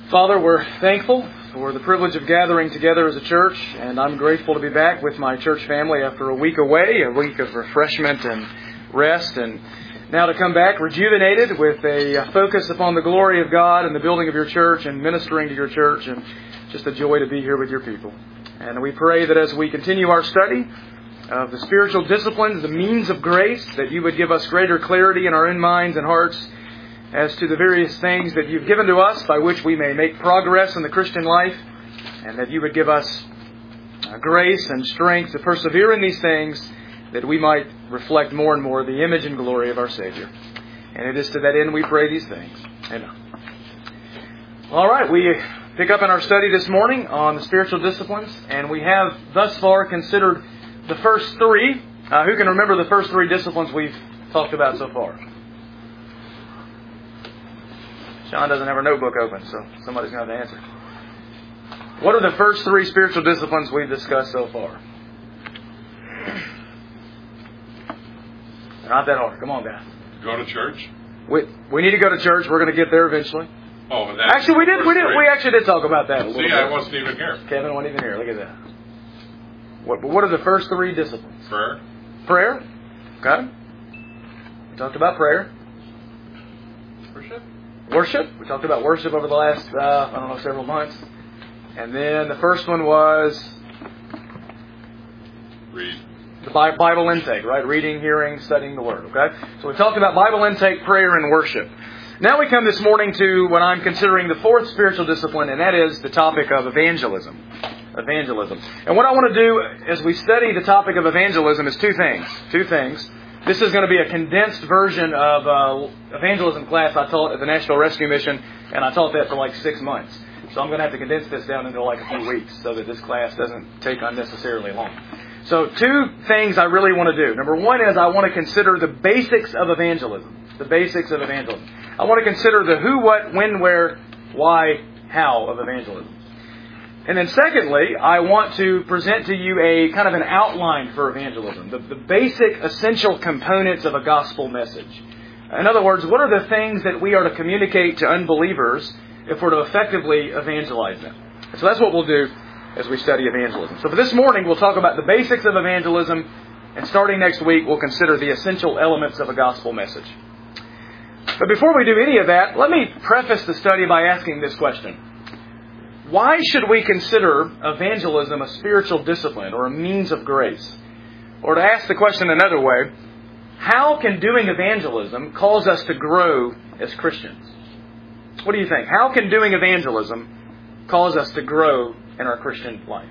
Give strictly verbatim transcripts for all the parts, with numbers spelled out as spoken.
Father, we're thankful for the privilege of gathering together as a church, and I'm grateful to be back with my church family after a week away, a week of refreshment and rest, and now to come back rejuvenated with a focus upon the glory of God and the building of your church and ministering to your church, and just a joy to be here with your people. And we pray that as we continue our study of the spiritual disciplines, the means of grace, that you would give us greater clarity in our own minds and hearts as to the various things that you've given to us by which we may make progress in the Christian life, and that you would give us grace and strength to persevere in these things, that we might reflect more and more the image and glory of our Savior. And it is to that end we pray these things. Amen. All right, we pick up in our study this morning on the spiritual disciplines, and we have thus far considered the first three. Uh, who can remember the first three disciplines we've talked about so far? Sean doesn't have her notebook open, so somebody's going to have to answer. What are the first three spiritual disciplines we've discussed so far? They're not that hard. Come on, guys. Go to church. We we need to go to church. We're going to get there eventually. Oh, and that's actually, we did. We did. three. We actually did talk about that a little See, bit. I wasn't even here. Kevin wasn't even here. Look at that. What? What are the first three disciplines? Prayer. Prayer. Okay. We talked about prayer. Worship. Worship. We talked about worship over the last, uh, I don't know, several months. And then the first one was Read. the Bible intake, right? Reading, hearing, studying the Word, okay? So we talked about Bible intake, prayer, and worship. Now we come this morning to what I'm considering the fourth spiritual discipline, and that is the topic of evangelism. Evangelism. And what I want to do as we study the topic of evangelism is two things. Two things. This is going to be a condensed version of uh, evangelism class I taught at the National Rescue Mission, and I taught that for like six months. So I'm going to have to condense this down into like a few weeks so that this class doesn't take unnecessarily long. So two things I really want to do. Number one is I want to consider the basics of evangelism. The basics of evangelism. I want to consider the who, what, when, where, why, how of evangelism. And then secondly, I want to present to you a kind of an outline for evangelism. The, the basic essential components of a gospel message. In other words, what are the things that we are to communicate to unbelievers if we're to effectively evangelize them? So that's what we'll do as we study evangelism. So for this morning, we'll talk about the basics of evangelism, and starting next week, we'll consider the essential elements of a gospel message. But before we do any of that, let me preface the study by asking this question. Why should we consider evangelism a spiritual discipline or a means of grace? Or to ask the question another way, how can doing evangelism cause us to grow as Christians? What do you think? How can doing evangelism cause us to grow in our Christian life?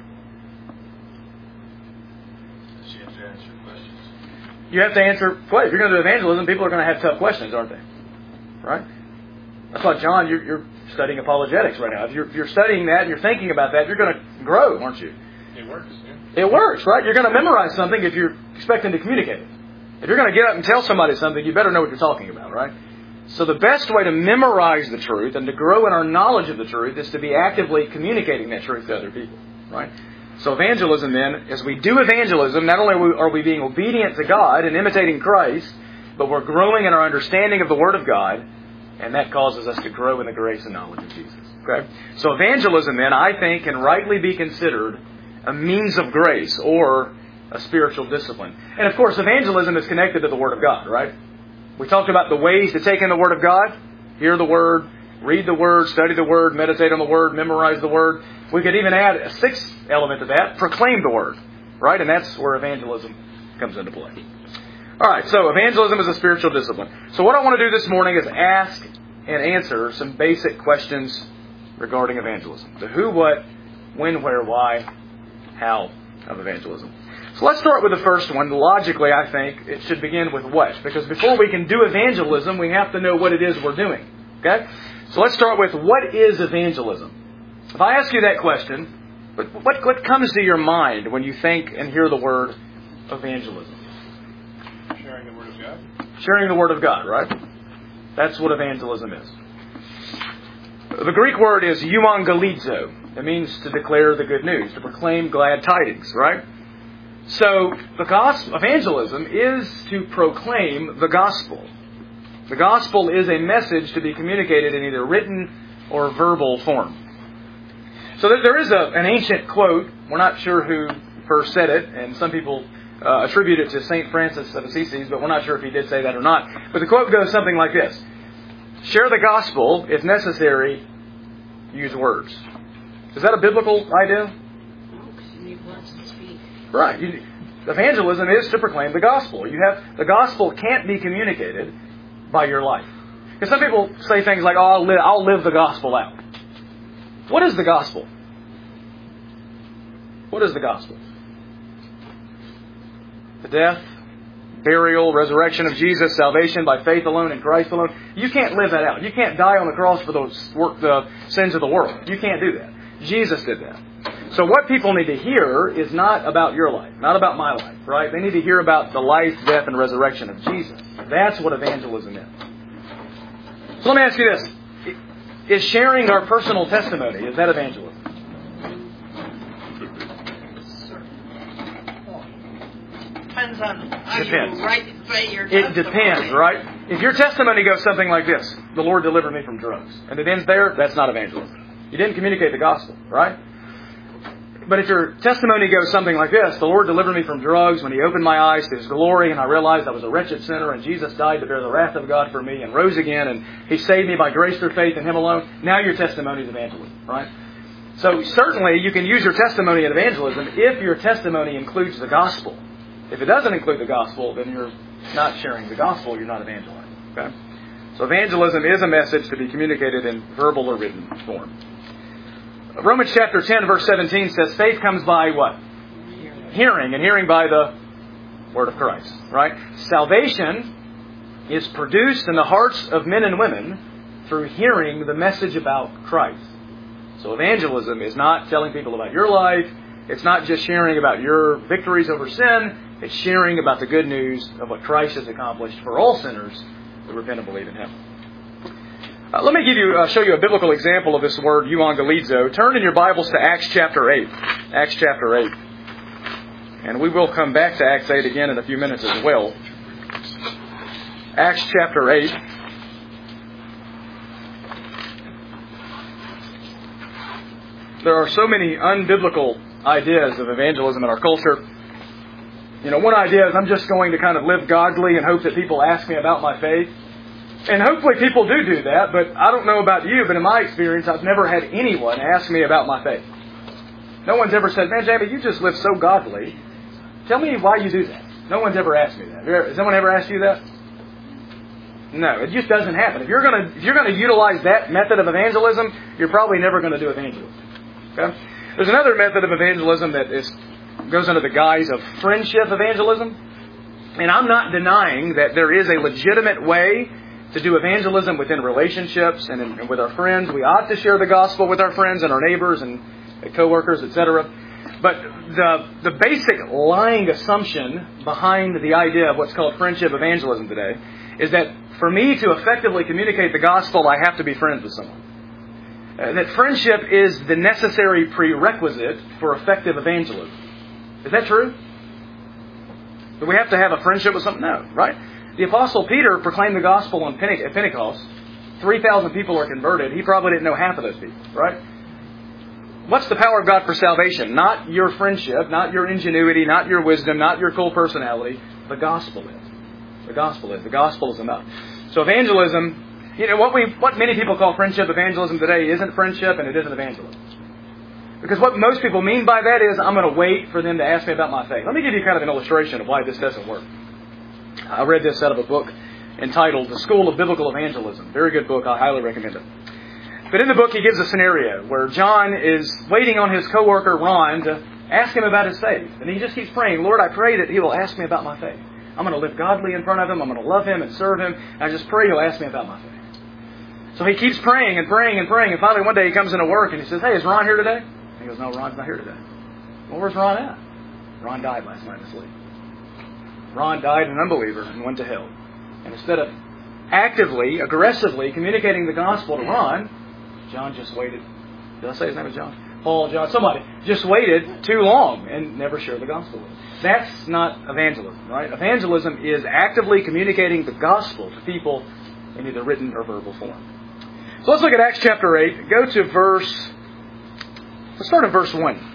You have to answer questions. You have to answer, well, if you're going to do evangelism, people are going to have tough questions, aren't they? Right? That's why, John, you're, you're studying apologetics right now. If you're, if you're studying that and you're thinking about that, you're going to grow, aren't you? It works, yeah. It works, right? You're going to memorize something if you're expecting to communicate it. If you're going to get up and tell somebody something, you better know what you're talking about, right? So the best way to memorize the truth and to grow in our knowledge of the truth is to be actively communicating that truth to other people, right? So evangelism then, as we do evangelism, not only are we being obedient to God and imitating Christ, but we're growing in our understanding of the Word of God, and that causes us to grow in the grace and knowledge of Jesus. Okay? So evangelism then, I think, can rightly be considered a means of grace or a spiritual discipline. And of course, evangelism is connected to the Word of God, right? We talked about the ways to take in the Word of God, hear the Word, read the Word, study the Word, meditate on the Word, memorize the Word. We could even add a sixth element to that, proclaim the Word, right? And that's where evangelism comes into play. All right, so evangelism is a spiritual discipline. So what I want to do this morning is ask and answer some basic questions regarding evangelism. The who, what, when, where, why, how of evangelism. So let's start with the first one. Logically, I think it should begin with what? Because before we can do evangelism, we have to know what it is we're doing. Okay? So let's start with what is evangelism? If I ask you that question, what, what, what comes to your mind when you think and hear the word evangelism? Sharing the Word of God. Sharing the Word of God, right? That's what evangelism is. The Greek word is euangelizo. It means to declare the good news, to proclaim glad tidings, right? So, the gospel, evangelism is to proclaim the gospel. The gospel is a message to be communicated in either written or verbal form. So there is a, an ancient quote. We're not sure who first said it, and some people uh, attribute it to Saint Francis of Assisi, but we're not sure if he did say that or not. But the quote goes something like this: "Share the gospel, if necessary, use words." Is that a biblical idea? No, because you need words to speak. Right. You, evangelism is to proclaim the gospel. You have the gospel can't be communicated by your life. Because some people say things like, "Oh, I'll live, I'll live the gospel out." What is the gospel? What is the gospel? The death, burial, resurrection of Jesus, salvation by faith alone in Christ alone. You can't live that out. You can't die on the cross for the, the sins of the world. You can't do that. Jesus did that. So what people need to hear is not about your life, not about my life, right? They need to hear about the life, death, and resurrection of Jesus. That's what evangelism is. So let me ask you this. Is sharing our personal testimony, is that evangelism? Depends on how Depends. you write, write your It testimony. depends, right? If your testimony goes something like this: "The Lord delivered me from drugs," and it ends there, that's not evangelism. You didn't communicate the gospel, right? But if your testimony goes something like this: "The Lord delivered me from drugs when He opened my eyes to His glory, and I realized I was a wretched sinner, and Jesus died to bear the wrath of God for me, and rose again, and He saved me by grace through faith in Him alone," now your testimony is evangelism, right? So certainly you can use your testimony in evangelism if your testimony includes the gospel. If it doesn't include the gospel, then you're not sharing the gospel, you're not evangelizing. Okay? So evangelism is a message to be communicated in verbal or written form. Romans chapter ten, verse seventeen says, faith comes by what? Hearing. Hearing, and hearing by the word of Christ. Right? Salvation is produced in the hearts of men and women through hearing the message about Christ. So evangelism is not telling people about your life. It's not just sharing about your victories over sin. It's sharing about the good news of what Christ has accomplished for all sinners who repent and believe in Him. Uh, let me give you, uh, show you a biblical example of this word, euangelizo. Turn in your Bibles to Acts chapter eight. Acts chapter eight. And we will come back to Acts eight again in a few minutes as well. Acts chapter eight. There are so many unbiblical ideas of evangelism in our culture. You know, one idea is I'm just going to kind of live godly and hope that people ask me about my faith. And hopefully people do do that, but I don't know about you, but in my experience, I've never had anyone ask me about my faith. No one's ever said, "Man, Jamie, you just live so godly. Tell me why you do that." No one's ever asked me that. Has anyone ever asked you that? No, it just doesn't happen. If you're going to if you're going to utilize that method of evangelism, you're probably never going to do evangelism. Okay? There's another method of evangelism that is goes under the guise of friendship evangelism. And I'm not denying that there is a legitimate way to do evangelism within relationships and, in, and with our friends. We ought to share the gospel with our friends and our neighbors and co-workers, et cetera. But the the basic lying assumption behind the idea of what's called friendship evangelism today is that for me to effectively communicate the gospel, I have to be friends with someone. Uh, that friendship is the necessary prerequisite for effective evangelism. Is that true? Do we have to have a friendship with someone? No, right? The Apostle Peter proclaimed the gospel on Pentecost. three thousand people are converted. He probably didn't know half of those people, right? What's the power of God for salvation? Not your friendship, not your ingenuity, not your wisdom, not your cool personality. The gospel is. The gospel is. The gospel is enough. So evangelism, you know, what we, what many people call friendship evangelism today isn't friendship and it isn't evangelism. Because what most people mean by that is, I'm going to wait for them to ask me about my faith. Let me give you kind of an illustration of why this doesn't work. I read this out of a book entitled The School of Biblical Evangelism. Very good book. I highly recommend it. But in the book, he gives a scenario where John is waiting on his coworker, Ron, to ask him about his faith. And he just keeps praying, "Lord, I pray that he will ask me about my faith. I'm going to live godly in front of him. I'm going to love him and serve him. And I just pray he'll ask me about my faith." So he keeps praying and praying and praying. And finally, one day he comes into work and he says, "Hey, is Ron here today?" He goes, "No, Ron's not here today." "Well, where's Ron at?" "Ron died last night asleep." Ron died an unbeliever and went to hell. And instead of actively, aggressively communicating the gospel to Ron, John just waited. Did I say his name was John? Paul, John, somebody just waited too long and never shared the gospel with him. That's not evangelism, right? Evangelism is actively communicating the gospel to people in either written or verbal form. So let's look at Acts chapter eight. Go to verse... Let's start in verse one.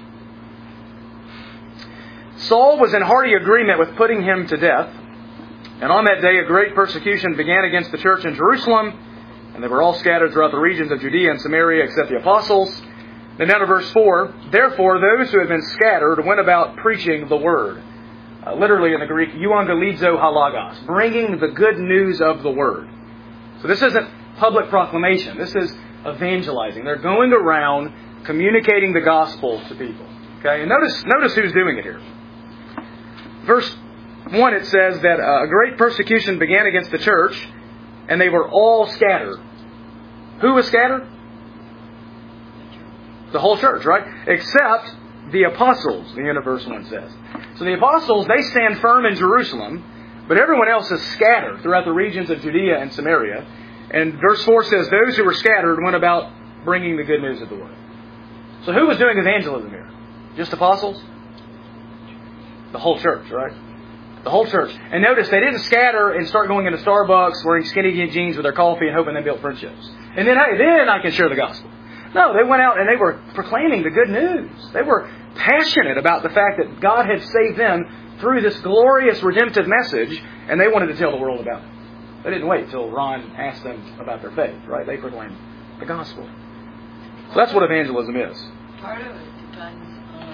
Saul was in hearty agreement with putting him to death. And on that day a great persecution began against the church in Jerusalem. And they were all scattered throughout the regions of Judea and Samaria except the apostles. Then down to verse four. Therefore those who had been scattered went about preaching the word. Uh, literally in the Greek, euangelizo halagos. Bringing the good news of the word. So this isn't public proclamation. This is evangelizing. They're going around communicating the gospel to people. Okay, and notice notice who's doing it here. Verse one, it says that a great persecution began against the church, and they were all scattered. Who was scattered? The whole church, right? Except the apostles, the end of verse one says. So the apostles, they stand firm in Jerusalem, but everyone else is scattered throughout the regions of Judea and Samaria. And verse four says, those who were scattered went about bringing the good news of the word. So who was doing evangelism here? Just apostles? The whole church, right? The whole church. And notice, they didn't scatter and start going into Starbucks, wearing skinny jeans with their coffee and hoping they built friendships. And then, hey, then I can share the gospel. No, they went out and they were proclaiming the good news. They were passionate about the fact that God had saved them through this glorious redemptive message, and they wanted to tell the world about it. They didn't wait until Ron asked them about their faith, right? They proclaimed the gospel. So that's what evangelism is. Part of it depends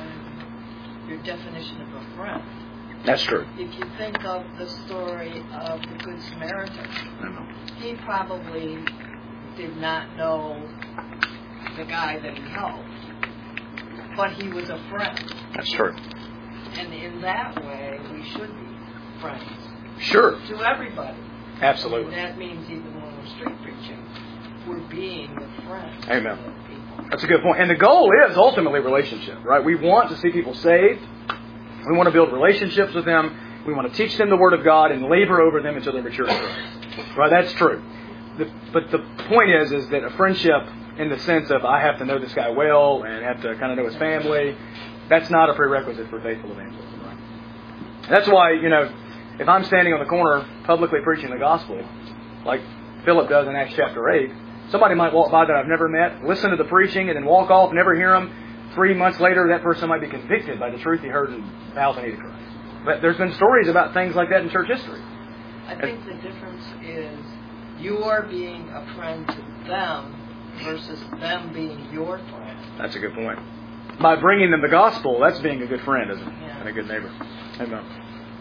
on your definition of a friend. That's true. If you think of the story of the Good Samaritan, I know. he probably did not know the guy that he helped, but he was a friend. That's true. And in that way, we should be friends. Sure. To everybody. Absolutely. And that means even when we're street preaching, we're being the friends Amen. of people. That's a good point. And the goal is ultimately relationship, right? We want to see people saved. We want to build relationships with them. We want to teach them the Word of God and labor over them until they're mature in Christ. Right? That's true. The, but the point is, is that a friendship in the sense of I have to know this guy well and have to kind of know his family, that's not a prerequisite for faithful evangelism, right? That's why, you know, if I'm standing on the corner publicly preaching the gospel, like Philip does in Acts chapter eight, somebody might walk by that I've never met, listen to the preaching, and then walk off, never hear them. Three months later, that person might be convicted by the truth he heard and vows to Christ. But there's been stories about things like that in church history. I think the difference is you are being a friend to them versus them being your friend. That's a good point. By bringing them the gospel, that's being a good friend, isn't it? Yeah. And a good neighbor. Amen.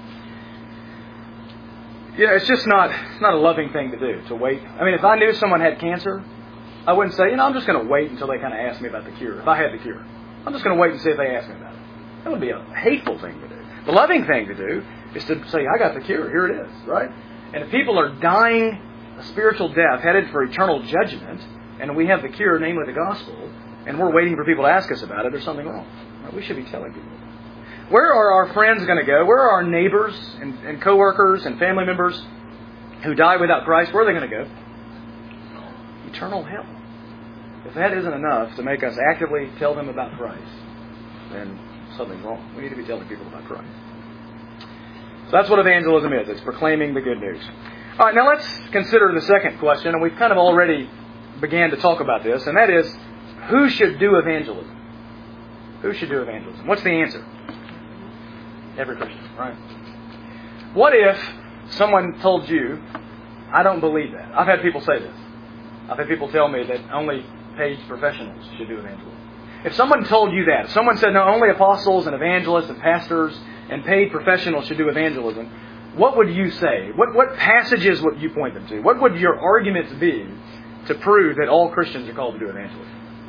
Yeah, it's just not it's not a loving thing to do, to wait. I mean, if I knew someone had cancer, I wouldn't say, you know, I'm just going to wait until they kind of ask me about the cure. If I had the cure, I'm just going to wait and see if they ask me about it. That would be a hateful thing to do. The loving thing to do is to say, I got the cure, here it is, right? And if people are dying a spiritual death, headed for eternal judgment, and we have the cure, namely the gospel, and we're waiting for people to ask us about it, there's something wrong. Right? We should be telling people. Where are our friends going to go? Where are our neighbors and, and co-workers and family members who die without Christ? Where are they going to go? Eternal hell. If that isn't enough to make us actively tell them about Christ, then something's wrong. We need to be telling people about Christ. So that's what evangelism is. It's proclaiming the good news. All right, now let's consider the second question, and we've kind of already began to talk about this, and that is, who should do evangelism? Who should do evangelism? What's the answer? Every Christian, right? What if someone told you, I don't believe that? I've had people say this. I've had people tell me that only paid professionals should do evangelism. If someone told you that, if someone said, no, only apostles and evangelists and pastors and paid professionals should do evangelism, what would you say? What, what passages would you point them to? What would your arguments be to prove that all Christians are called to do evangelism?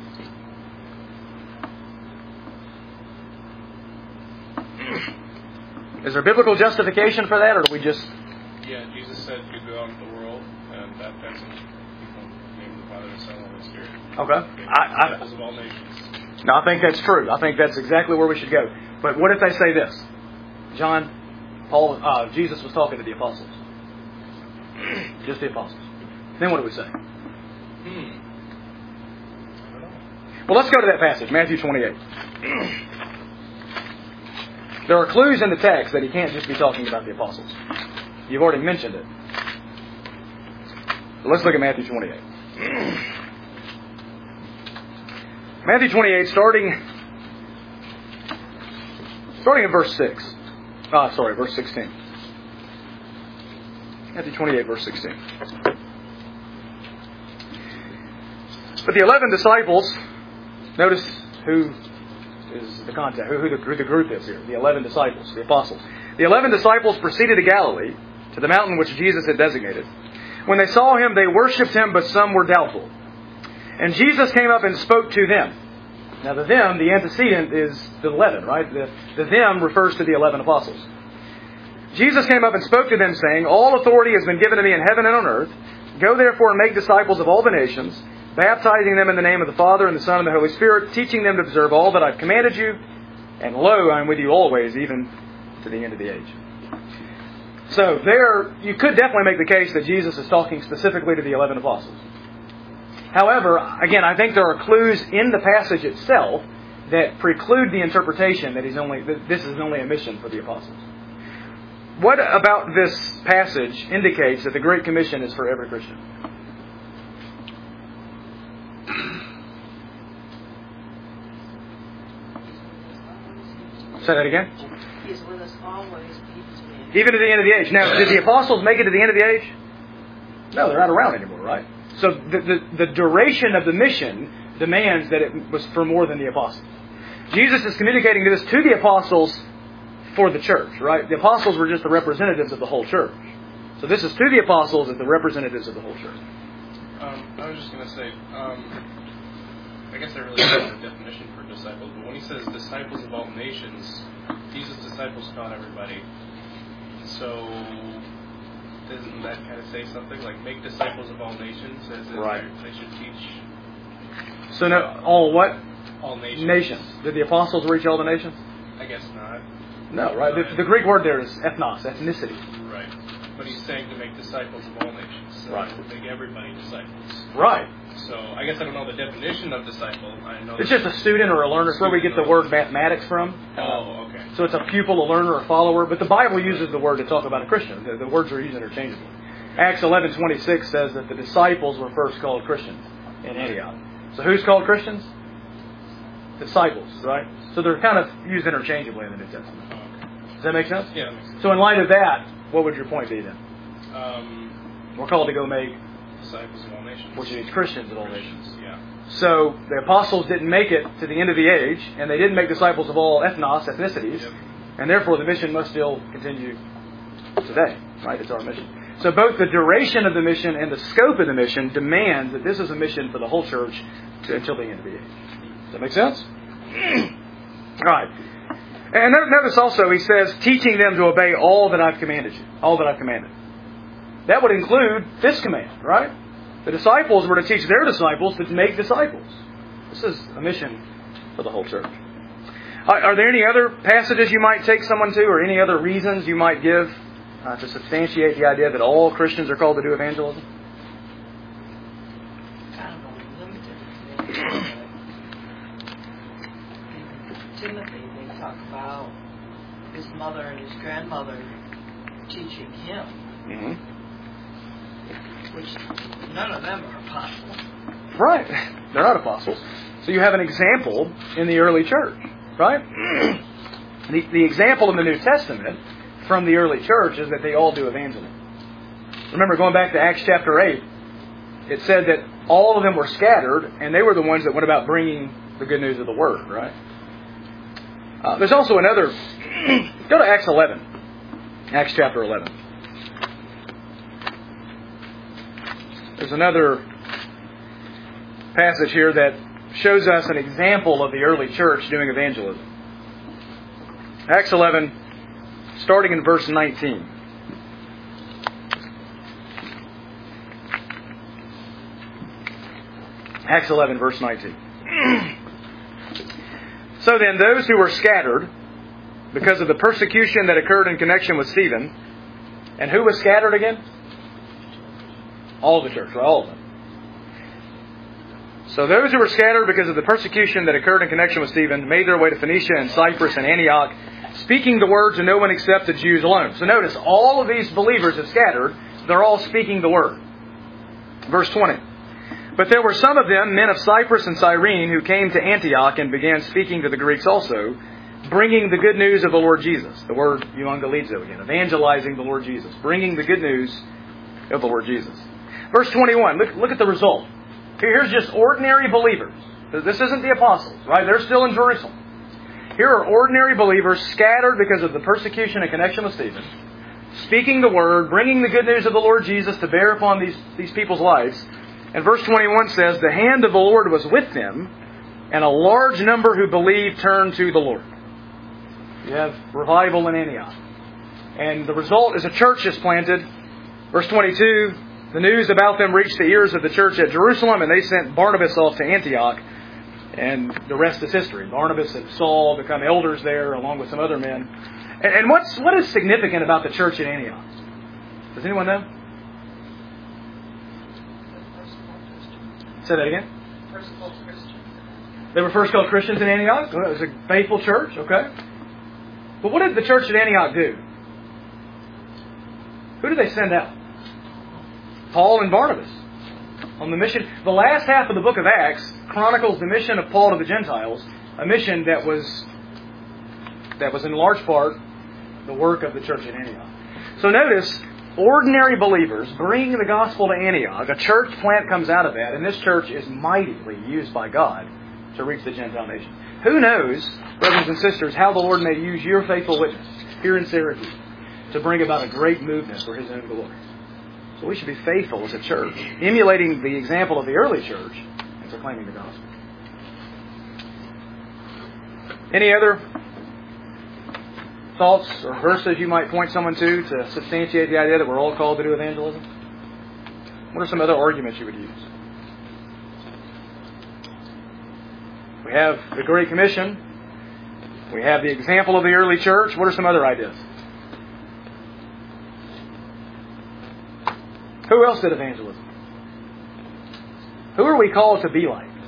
Is there biblical justification for that, or do we just... Yeah, Jesus said you go out into the world and baptize people in the name of the Father, the Son, and the Holy Spirit. Okay. I, I, of all nations. No, I think that's true. I think that's exactly where we should go. But what if they say this? John, Paul, uh, Jesus was talking to the apostles. Just the apostles. Then what do we say? Hmm. Well, let's go to that passage, Matthew twenty-eight. There are clues in the text that he can't just be talking about the apostles. You've already mentioned it. So let's look at Matthew twenty-eight. Matthew twenty-eight, starting, starting in verse six. Ah, sorry, verse sixteen. Matthew twenty-eight, verse sixteen. But the eleven disciples, notice who is the contact, who, who, the, who the group is here. The eleven disciples, the apostles. The eleven disciples proceeded to Galilee, to the mountain which Jesus had designated. When they saw him, they worshipped him, but some were doubtful. And Jesus came up and spoke to them. Now the them, the antecedent is the eleven, right? The, the them refers to the eleven apostles. Jesus came up and spoke to them, saying, All authority has been given to me in heaven and on earth. Go therefore and make disciples of all the nations, baptizing them in the name of the Father and the Son and the Holy Spirit, teaching them to observe all that I've commanded you. And lo, I am with you always, even to the end of the age. So there, you could definitely make the case that Jesus is talking specifically to the eleven apostles. However, again, I think there are clues in the passage itself that preclude the interpretation that he's only that this is only a mission for the apostles. What about this passage indicates that the Great Commission is for every Christian? Say that again. He's with us always, even Even to the end of the age. Now, did the apostles make it to the end of the age? No, they're not around anymore, right? So the, the, the duration of the mission demands that it was for more than the apostles. Jesus is communicating this to the apostles for the church, right? The apostles were just the representatives of the whole church. So this is to the apostles as the representatives of the whole church. Um, I was just going to say, um, I guess I really don't know the definition for disciples, but when he says disciples of all nations, Jesus' disciples taught everybody. So doesn't that kind of say something like make disciples of all nations, as in right. they should teach? So no, all what? All nations. Nations. Did the apostles reach all the nations? I guess not. No, right? right. The, the Greek word there is ethnos, ethnicity. Right. But he's saying to make disciples of all nations. So right. make everybody disciples. Right. So I guess I don't know the definition of disciple. I know it's just a student or a learner. It's where we get the word mathematics from. Oh, okay. So it's a pupil, a learner, a follower. But the Bible uses the word to talk about a Christian. The, the words are used interchangeably. Acts eleven twenty-six says that the disciples were first called Christians in Antioch. So who's called Christians? Disciples, right? So they're kind of used interchangeably in the New Testament. Oh, okay. Does that make sense? Yeah, that makes sense. So in light of that, what would your point be then? Um, We're called to go make disciples of all nations. which means Christians of all Christians, nations. yeah. So the apostles didn't make it to the end of the age, and they didn't make disciples of all ethnos, ethnicities, Yep. and therefore the mission must still continue today. Right? It's our mission. So both the duration of the mission and the scope of the mission demand that this is a mission for the whole church to, until the end of the age. Does that make sense? All right. And notice also he says, teaching them to obey all that I've commanded you. All that I've commanded. That would include this command, right? The disciples were to teach their disciples to make disciples. This is a mission for the whole church. Are there any other passages you might take someone to, or any other reasons you might give uh, to substantiate the idea that all Christians are called to do evangelism? kind of a limited thing. In Timothy, they talk about his mother and his grandmother teaching him, Mm-hmm. which none of them are apostles. Right. They're not apostles. So you have an example in the early church, right? the, the example in the New Testament from the early church is that they all do evangelism. Remember, going back to Acts chapter eight, it said that all of them were scattered, and they were the ones that went about bringing the good news of the Word, right? Uh, there's also another... go to Acts eleven. Acts chapter eleven. There's another passage here that shows us an example of the early church doing evangelism. Acts eleven, starting in verse nineteen. Acts eleven, verse nineteen. So then, those who were scattered because of the persecution that occurred in connection with Stephen, and who was scattered again? All of the church, right? All of them. So those who were scattered because of the persecution that occurred in connection with Stephen made their way to Phoenicia and Cyprus and Antioch, speaking the word to no one except the Jews alone. So notice, all of these believers have scattered. They're all speaking the word. Verse twenty. But there were some of them, men of Cyprus and Cyrene, who came to Antioch and began speaking to the Greeks also, bringing the good news of the Lord Jesus. The word euangelizo again, evangelizing the Lord Jesus, bringing the good news of the Lord Jesus. Verse twenty-one, look, look at the result. Here's just ordinary believers. This isn't the apostles, right? They're still in Jerusalem. Here are ordinary believers scattered because of the persecution and connection with Stephen, speaking the word, bringing the good news of the Lord Jesus to bear upon these, these people's lives. And verse twenty-one says, the hand of the Lord was with them, and a large number who believed turned to the Lord. You have revival in Antioch. And the result is a church is planted. Verse twenty-two, the news about them reached the ears of the church at Jerusalem, and they sent Barnabas off to Antioch. And the rest is history. Barnabas and Saul become elders there, along with some other men. And, and what's what is significant about the church at Antioch? Does anyone know? Say that again. First called Christians. They were first called Christians in Antioch. Well, it was a faithful church, okay. But what did the church at Antioch do? Who did they send out? Paul and Barnabas on the mission. The last half of the book of Acts chronicles the mission of Paul to the Gentiles, a mission that was that was in large part the work of the church at Antioch. So notice, ordinary believers bringing the gospel to Antioch. A church plant comes out of that, and this church is mightily used by God to reach the Gentile nation. Who knows, brothers and sisters, how the Lord may use your faithful witness here in Syracuse to bring about a great movement for His own glory. So we should be faithful as a church, emulating the example of the early church and proclaiming the gospel. Any other thoughts or verses you might point someone to to substantiate the idea that we're all called to do evangelism? What are some other arguments you would use? We have the Great Commission. We have the example of the early church. What are some other ideas? Who else did evangelism? Who are we called to be like?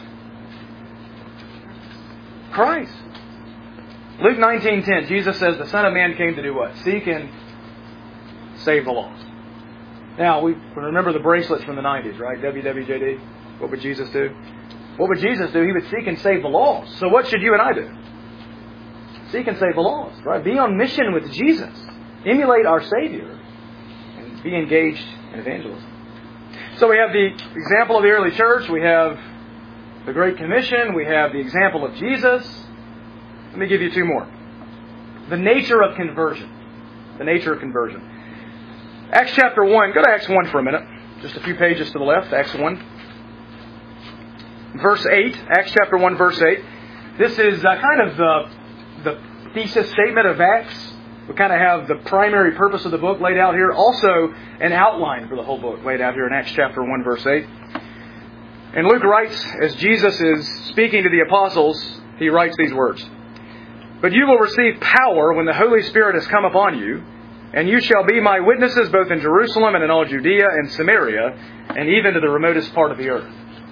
Christ. Luke nineteen ten, Jesus says the Son of Man came to do what? Seek and save the lost. Now, we remember the bracelets from the nineties, right? W W J D. What would Jesus do? What would Jesus do? He would seek and save the lost. So what should you and I do? Seek and save the lost, right? Be on mission with Jesus. Emulate our Savior. And be engaged in evangelism. So we have the example of the early church. We have the Great Commission. We have the example of Jesus. Let me give you two more. The nature of conversion. The nature of conversion. Acts chapter one. Go to Acts one for a minute. Just a few pages to the left. Acts one. Verse eight. Acts chapter one, verse eight. This is uh, kind of the, the thesis statement of Acts. We kind of have the primary purpose of the book laid out here. Also, an outline for the whole book laid out here in Acts chapter one, verse eight. And Luke writes, as Jesus is speaking to the apostles, he writes these words. But you will receive power when the Holy Spirit has come upon you, and you shall be my witnesses both in Jerusalem and in all Judea and Samaria, and even to the remotest part of the earth.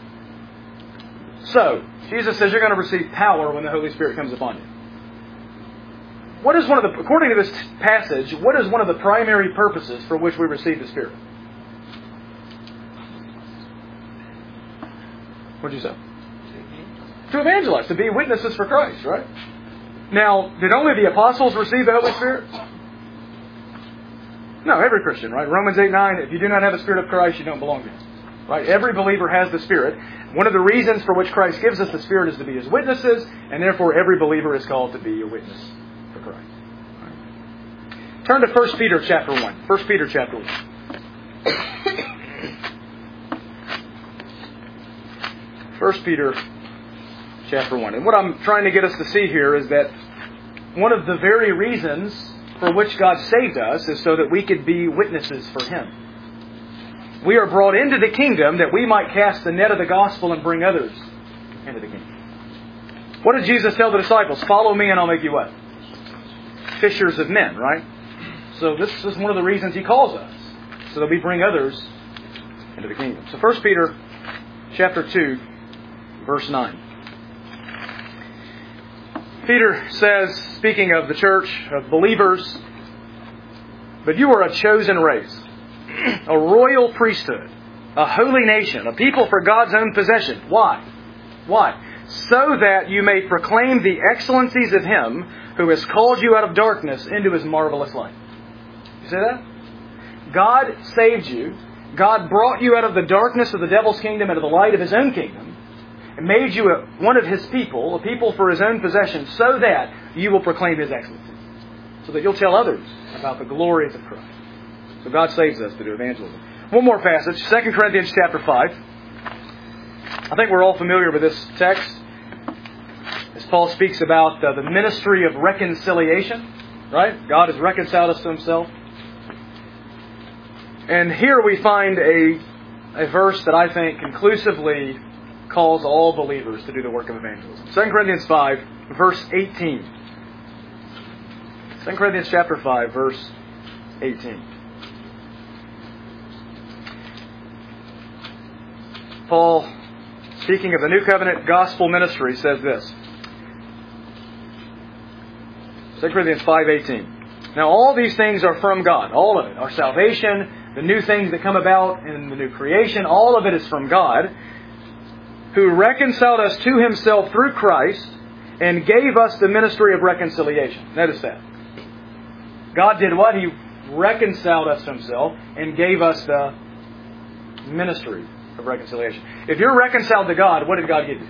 So, Jesus says you're going to receive power when the Holy Spirit comes upon you. What is one of the, according to this passage, what is one of the primary purposes for which we receive the Spirit? What did you say? To evangelize, to be witnesses for Christ, right? Now, did only the apostles receive the Holy Spirit? No, every Christian, right? Romans eight nine, if you do not have the Spirit of Christ, you don't belong to Him. Right? Every believer has the Spirit. One of the reasons for which Christ gives us the Spirit is to be His witnesses, and therefore every believer is called to be a witness for Christ. Right. Turn to First Peter chapter one. First Peter chapter one. First Peter chapter one. And what I'm trying to get us to see here is that one of the very reasons for which God saved us is so that we could be witnesses for Him. We are brought into the kingdom that we might cast the net of the gospel and bring others into the kingdom. What did Jesus tell the disciples? Follow me and I'll make you what? Fishers of men, right? So this is one of the reasons He calls us, so that we bring others into the kingdom. So First Peter chapter two, verse nine. Peter says, speaking of the church, of believers, but you are a chosen race, a royal priesthood, a holy nation, a people for God's own possession. Why? Why? So that you may proclaim the excellencies of Him who has called you out of darkness into His marvelous light. You see that? God saved you. God brought you out of the darkness of the devil's kingdom into the light of His own kingdom and made you a, one of His people, a people for His own possession, so that you will proclaim His excellencies. So that you'll tell others about the glories of Christ. So God saves us to do evangelism. One more passage, Second Corinthians chapter five. I think we're all familiar with this text. As Paul speaks about uh, the ministry of reconciliation. Right? God has reconciled us to Himself. And here we find a, a verse that I think conclusively calls all believers to do the work of evangelism. Second Corinthians five, verse eighteen. Second Corinthians chapter five, verse eighteen. Paul, speaking of the New Covenant gospel ministry, says this. Second Corinthians five eighteen. Now all these things are from God. All of it. Our salvation, the new things that come about in the new creation, all of it is from God, who reconciled us to Himself through Christ and gave us the ministry of reconciliation. Notice that. God did what? He reconciled us to Himself and gave us the ministry of reconciliation. If you're reconciled to God, what did God give you?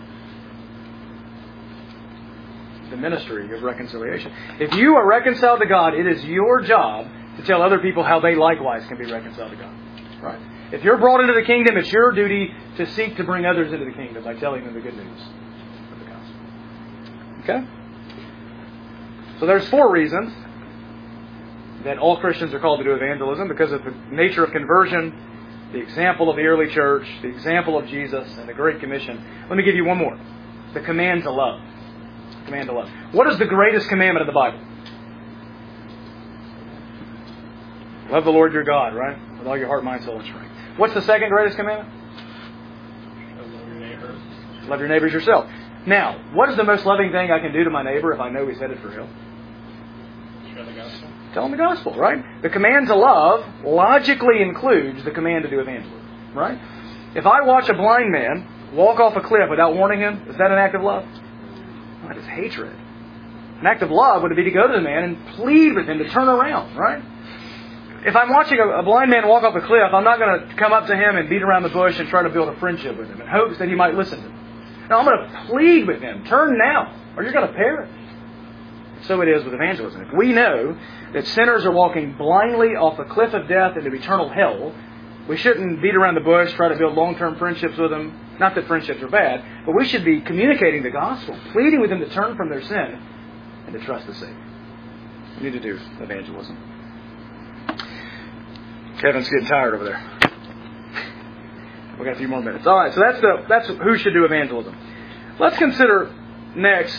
The ministry of reconciliation. If you are reconciled to God, it is your job to tell other people how they likewise can be reconciled to God. Right? If you're brought into the kingdom, it's your duty to seek to bring others into the kingdom by telling them the good news of the gospel. Okay? So there's four reasons that all Christians are called to do evangelism: because of the nature of conversion, the example of the early church, the example of Jesus, and the Great Commission. Let me give you one more. The command to love. Command to love. What is the greatest commandment of the Bible? Love the Lord your God, right? With all your heart, mind, soul, and strength. What's the second greatest commandment? Love your neighbor. Love your neighbor as yourself. Now, what is the most loving thing I can do to my neighbor if I know he's headed for hell? Share the gospel. Tell him the gospel, right? The command to love logically includes the command to do evangelism, right? If I watch a blind man walk off a cliff without warning him, is that an act of love? No, that is hatred. An act of love would be to go to the man and plead with him to turn around, right? If I'm watching a blind man walk off a cliff, I'm not going to come up to him and beat around the bush and try to build a friendship with him in hopes that he might listen to me. No, I'm going to plead with him. Turn now, or you're going to perish. So it is with evangelism. If we know that sinners are walking blindly off a cliff of death into eternal hell, we shouldn't beat around the bush, try to build long-term friendships with them. Not that friendships are bad, but we should be communicating the gospel, pleading with them to turn from their sin and to trust the Savior. We need to do evangelism. Kevin's getting tired over there. We've got a few more minutes. All right, so that's the that's who should do evangelism. Let's consider next.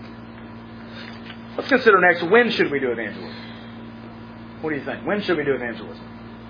Let's consider next. When should we do evangelism? What do you think? When should we do evangelism?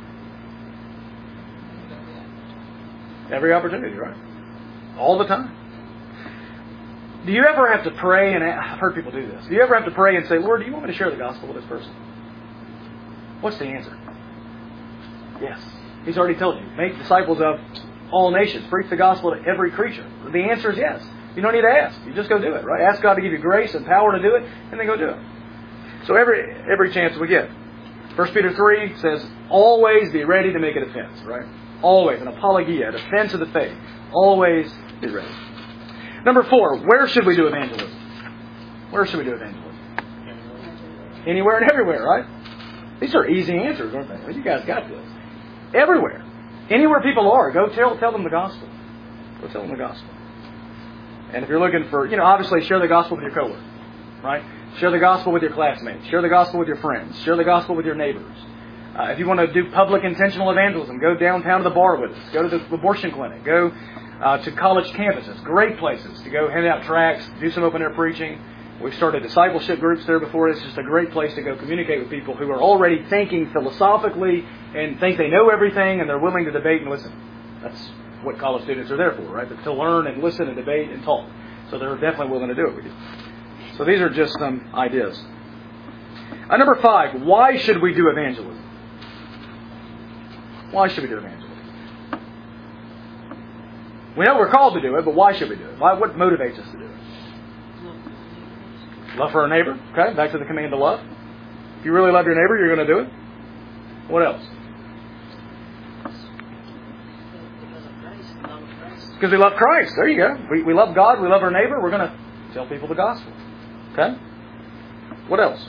Every opportunity, right? All the time. Do you ever have to pray? And I've heard people do this. Do you ever have to pray and say, "Lord, do you want me to share the gospel with this person?" What's the answer? Yes. He's already told you. Make disciples of all nations. Preach the gospel to every creature. The answer is yes. You don't need to ask. You just go do it, right? Ask God to give you grace and power to do it, and then go do it. So every every chance we get. First Peter three says, always be ready to make a defense, right? Always. An apologia, a defense of the faith. Always be ready. Number four, where should we do evangelism? Where should we do evangelism? Anywhere and everywhere, right? These are easy answers, aren't they? Well, you guys got this. Everywhere. Anywhere people are, go tell tell them the gospel. Go tell them the gospel. And if you're looking for, you know, obviously share the gospel with your coworker, right? Share the gospel with your classmates. Share the gospel with your friends. Share the gospel with your neighbors. Uh, if you want to do public intentional evangelism, go downtown to the bar with us. Go to the abortion clinic. Go uh, to college campuses. Great places to go hand out tracts, do some open air preaching. We've started discipleship groups there before. It's just a great place to go communicate with people who are already thinking philosophically and think they know everything, and they're willing to debate and listen. That's what college students are there for, right? To learn and listen and debate and talk. So they're definitely willing to do it with you. So these are just some ideas. Uh, number five, why should we do evangelism? Why should we do evangelism? We know we're called to do it, but why should we do it? Why, what motivates us to do it? Love for our neighbor. Okay, back to the command to love. If you really love your neighbor, you're going to do it. What else? Because we love Christ. There you go. We, we love God. We love our neighbor. We're going to tell people the gospel. Okay? What else?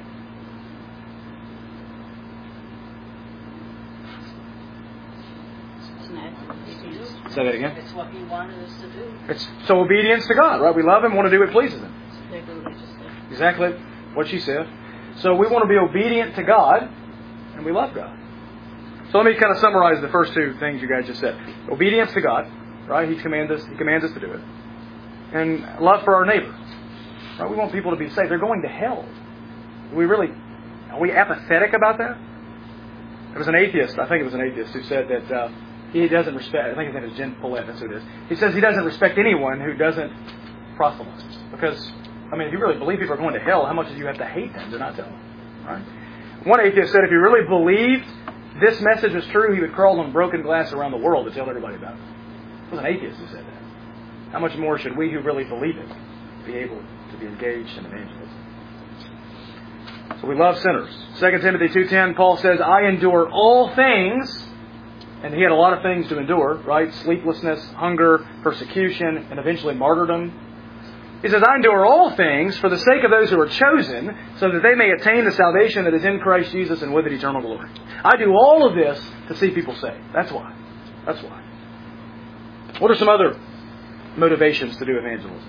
Say that again. It's what He wanted us to do. It's so obedience to God, right? We love Him, want to do what pleases Him. Exactly what she said. So we want to be obedient to God, and we love God. So let me kind of summarize the first two things you guys just said. Obedience to God, right? He commands us. He commands us to do it, and love for our neighbor. Right? We want people to be saved. They're going to hell. We really are we apathetic about that? There was an atheist. I think it was an atheist who said that. Uh, He doesn't respect, I think his name is Jen Paulette, that's who it is. He says he doesn't respect anyone who doesn't proselytize. Because, I mean, if you really believe people are going to hell, how much do you have to hate them to not tell them? Right? One atheist said if he really believed this message was true, he would crawl on broken glass around the world to tell everybody about it. It was an atheist who said that. How much more should we who really believe it be able to be engaged in evangelism? So we love sinners. Second Timothy two ten, Paul says, I endure all things. And he had a lot of things to endure, right? Sleeplessness, hunger, persecution, and eventually martyrdom. He says, I endure all things for the sake of those who are chosen, so that they may attain the salvation that is in Christ Jesus and with it eternal glory. I do all of this to see people saved. That's why. That's why. What are some other motivations to do evangelism?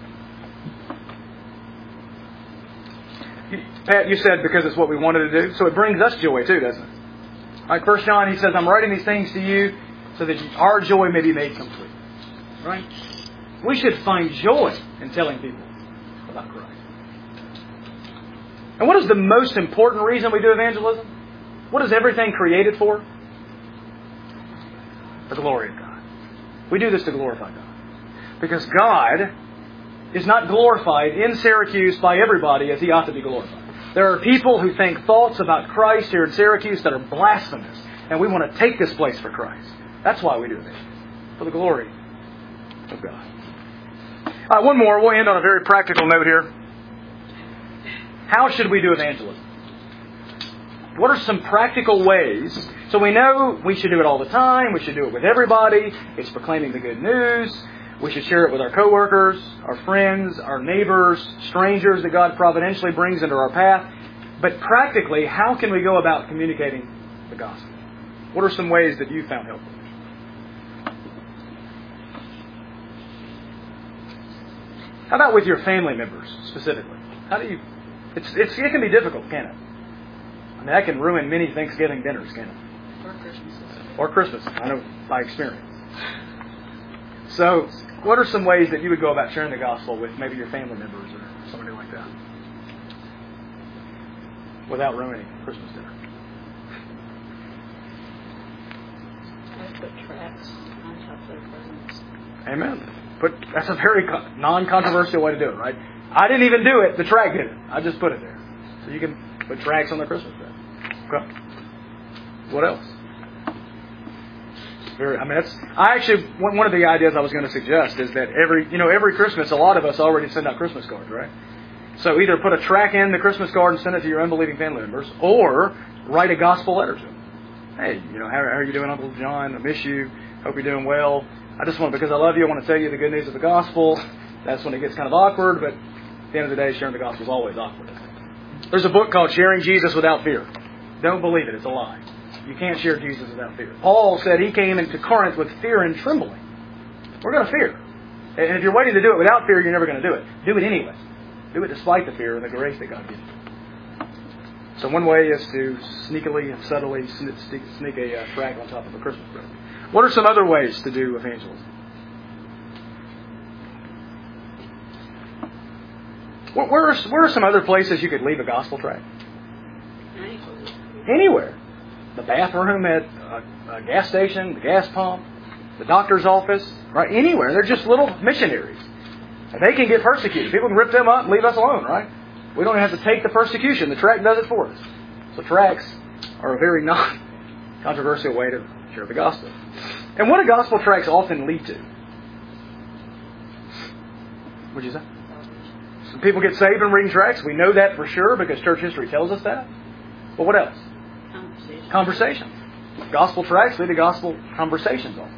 Pat, you said because it's what we wanted to do. So it brings us joy too, doesn't it? Like First John, he says, I'm writing these things to you so that our joy may be made complete. Right? We should find joy in telling people about Christ. And what is the most important reason we do evangelism? What is everything created for? The glory of God. We do this to glorify God. Because God is not glorified in Syracuse by everybody as He ought to be glorified. There are people who think thoughts about Christ here in Syracuse that are blasphemous. And we want to take this place for Christ. That's why we do this. For the glory of God. All right, one more. We'll end on a very practical note here. How should we do evangelism? What are some practical ways? So we know we should do it all the time. We should do it with everybody. It's proclaiming the good news. We should share it with our coworkers, our friends, our neighbors, strangers that God providentially brings into our path. But practically, how can we go about communicating the gospel? What are some ways that you found helpful? How about with your family members specifically? How do you? It's, it's it can be difficult, can't it? I mean, that can ruin many Thanksgiving dinners, can't it? Or Christmas. Or Christmas. I know by experience. So, what are some ways that you would go about sharing the gospel with maybe your family members or somebody like that? Without ruining Christmas dinner. I put tracts on top of their presents. Amen. But that's a very non-controversial way to do it, right? I didn't even do it. The tract did it. I just put it there. So you can put tracts on their Christmas tree. Okay. What else? Very, I mean, that's. I actually one one of the ideas I was going to suggest is that every you know every Christmas, a lot of us already send out Christmas cards, right? So either put a tract in the Christmas card and send it to your unbelieving family members, or write a gospel letter to them. Hey, you know, how, how are you doing, Uncle John? I miss you. Hope you're doing well. I just want, because I love you, I want to tell you the good news of the gospel. That's when it gets kind of awkward, but at the end of the day, sharing the gospel is always awkward. There's a book called Sharing Jesus Without Fear. Don't believe it. It's a lie. You can't share Jesus without fear. Paul said he came into Corinth with fear and trembling. We're going to fear. And if you're waiting to do it without fear, you're never going to do it. Do it anyway. Do it despite the fear and the grace that God gives you. So one way is to sneakily and subtly sneak, sneak a uh, tract on top of a Christmas present. What are some other ways to do evangelism? Where are, where are some other places you could leave a gospel tract? Anywhere. The bathroom at a, a gas station, the gas pump, the doctor's office, right? Anywhere. They're just little missionaries. And they can get persecuted. People can rip them up and leave us alone, right? We don't have to take the persecution. The tract does it for us. So tracts are a very non-controversial way to share the gospel. And what do gospel tracts often lead to? What'd you say? Some people get saved in reading tracts. We know that for sure because church history tells us that. But what else? Conversation. Conversations. Gospel tracts lead to gospel conversations on.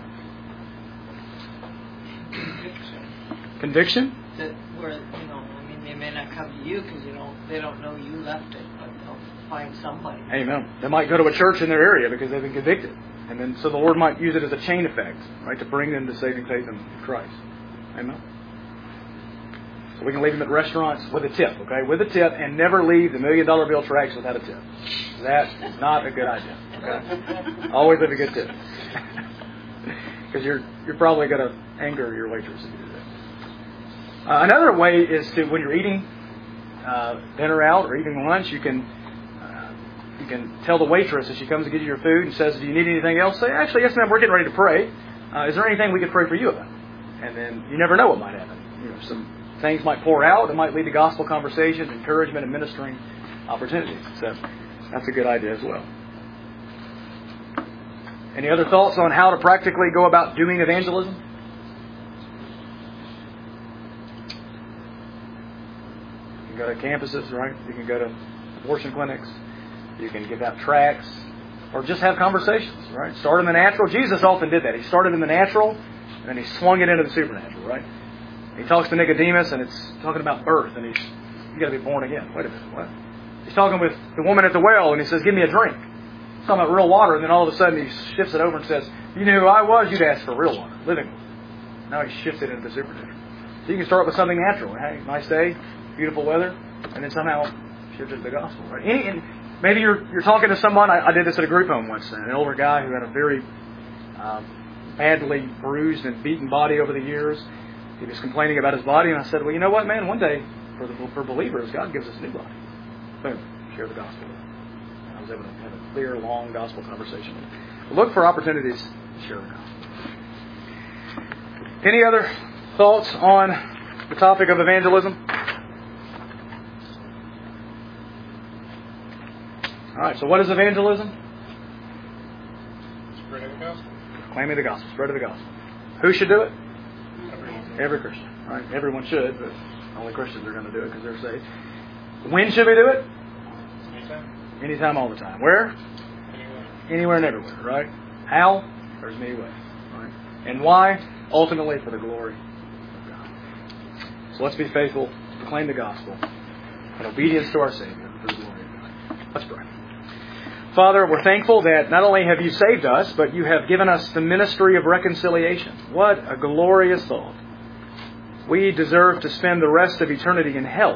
Conviction. Conviction? That where, you know, I mean, they may not come to you because you don't, they don't know you left it, but they'll find somebody. Amen. They might go to a church in their area because they've been convicted. And then so the Lord might use it as a chain effect, right, to bring them to saving faith in Christ. Amen. So we can leave them at restaurants with a tip, okay? With a tip, and never leave the million dollar bill tracts without a tip. That is not a good idea. Okay? Always leave a good tip. Because you're you're probably going to anger your waitress if you do that. Uh, another way is to, when you're eating uh, dinner out or eating lunch, you can uh, you can tell the waitress as she comes to get you your food and says, "Do you need anything else?" Say, "Actually, yes, ma'am. We're getting ready to pray. Uh, is there anything we could pray for you about?" And then you never know what might happen. You know, some things might pour out. It might lead to gospel conversations, encouragement, and ministering opportunities. So that's a good idea as well. Any other thoughts on how to practically go about doing evangelism? You can go to campuses, right? You can go to abortion clinics. You can give out tracts. Or just have conversations, right? Start in the natural. Jesus often did that. He started in the natural, and then he swung it into the supernatural, right? He talks to Nicodemus, and it's talking about birth, and he's, you got to be born again. Wait a minute, what? He's talking with the woman at the well, and he says, "Give me a drink." He's talking about real water, and then all of a sudden he shifts it over and says, "You knew who I was, you'd ask for real water, living water." Now he shifts it into the supernatural. So you can start with something natural. Hey, nice day, beautiful weather, and then somehow shift it to the gospel, right? Any, and maybe you're you're talking to someone. I, I did this at a group home once. An older guy who had a very um, badly bruised and beaten body over the years. He was complaining about his body, and I said, "Well, you know what, man? One day, for the, for believers, God gives us a new body." Boom. Share the gospel. I was able to have a clear, long gospel conversation. Look for opportunities to share the gospel. Any other thoughts on the topic of evangelism? All right. So, what is evangelism? Spreading the gospel. Claiming the gospel. Spread of the gospel. Who should do it? Every Christian, right? Everyone should, but only Christians are going to do it because they're saved. When should we do it? Anytime. Anytime, all the time. Where? Anywhere. Anywhere and everywhere, right? How? There's many ways, right? And why? Ultimately for the glory of God. So let's be faithful, proclaim the gospel, in obedience to our Savior for the glory of God. Let's pray. Father, we're thankful that not only have you saved us, but you have given us the ministry of reconciliation. What a glorious thought. We deserve to spend the rest of eternity in hell.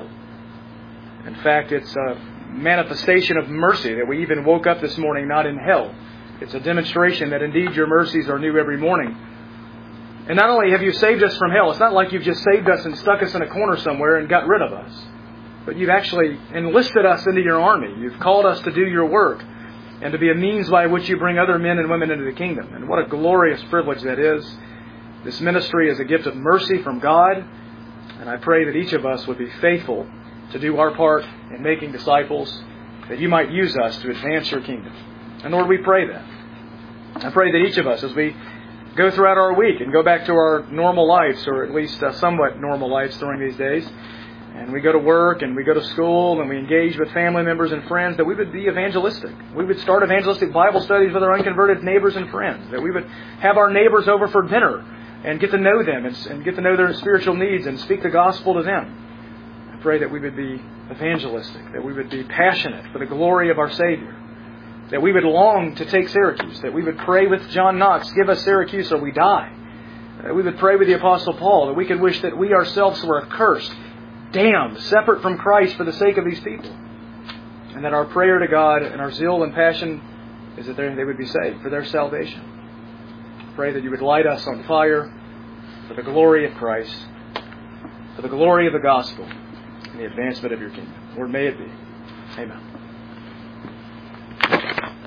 In fact, it's a manifestation of mercy that we even woke up this morning not in hell. It's a demonstration that indeed your mercies are new every morning. And not only have you saved us from hell, it's not like you've just saved us and stuck us in a corner somewhere and got rid of us. But you've actually enlisted us into your army. You've called us to do your work and to be a means by which you bring other men and women into the kingdom. And what a glorious privilege that is. This ministry is a gift of mercy from God. And I pray that each of us would be faithful to do our part in making disciples, that you might use us to advance your kingdom. And Lord, we pray that. I pray that each of us, as we go throughout our week and go back to our normal lives, or at least uh, somewhat normal lives during these days, and we go to work and we go to school and we engage with family members and friends, that we would be evangelistic. We would start evangelistic Bible studies with our unconverted neighbors and friends. That we would have our neighbors over for dinner and get to know them and, and get to know their spiritual needs and speak the gospel to them. I pray that we would be evangelistic, that we would be passionate for the glory of our Savior, that we would long to take Syracuse, that we would pray with John Knox, "Give us Syracuse or we die." That we would pray with the Apostle Paul, that we could wish that we ourselves were accursed, damned, separate from Christ for the sake of these people. And that our prayer to God and our zeal and passion is that they would be saved for their salvation. Pray that you would light us on fire for the glory of Christ, for the glory of the gospel, and the advancement of your kingdom. Lord, may it be. Amen.